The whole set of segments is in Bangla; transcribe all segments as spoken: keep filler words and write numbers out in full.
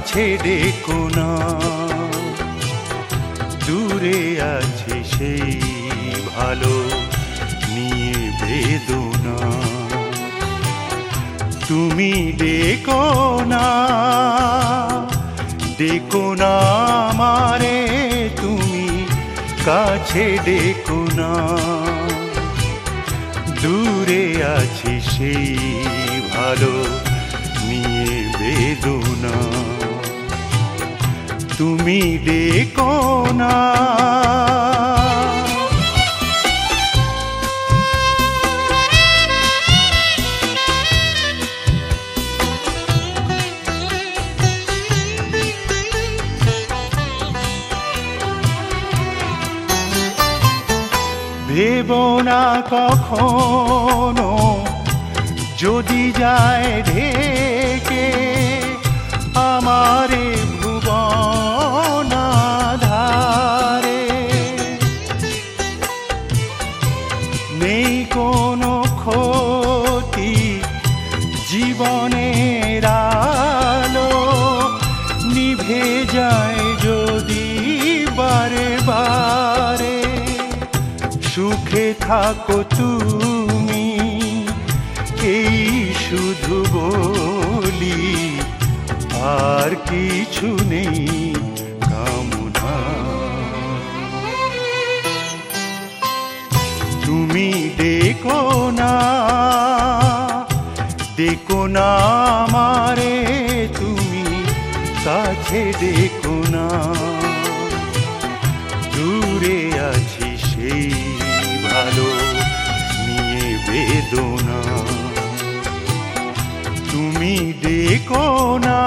কাছে ডেকো না, দূরে আছে সেই ভালো নিয়ে বেদনা। তুমি ডেকো না, ডেকো না আমারে, তুমি কাছে ডেকো না, দূরে আছি সেই ভালো নিয়ে বেদনা। তুমি ডেকো না। ভেবো না কখনো যদি যায় ঢেকে আমারে ভুবন ধারে। নেই কোনো ক্ষতি জীবনের আলো, নিভে যায় যদি বারে বারে। সুখে থাকো তুমি এই শুধু বলি, আর কিছু নেই কামনা। তুমি ডেকো না, ডেকো না আমারে, তুমি কাছে ডেকো না, দূরে আছি সেই ভালো নিয়ে বেদনা। তুমি ডেকো না।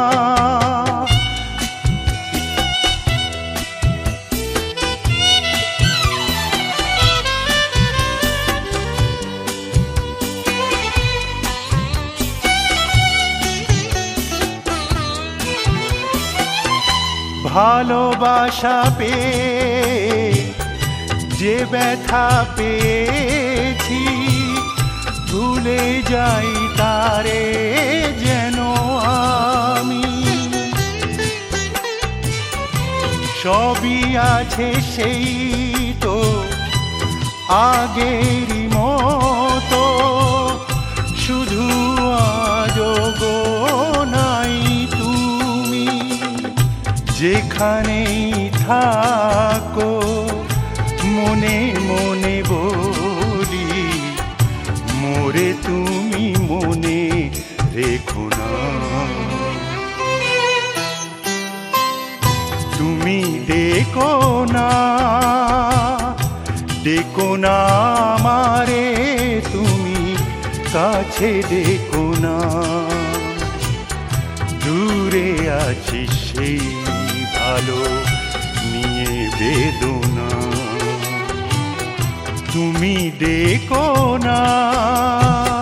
ভালোবাসা পেয়ে যে ব্যথা পেয়েছি, ভুলে যাই তারে যেন আমি। সবই আছে সেই তো আগেরই মতো, শুধু আজগো নাই তুমি। যেখানেই থাকো মনে মনে বলি, মোরে তুমি মনে রেখো না। তুমি ডেকো না, ডেকো না আমারে, তুমি কাছে ডেকো না, দূরে আছি সেই ভালো নিয়ে বেদনা। তুমি ডেকো না।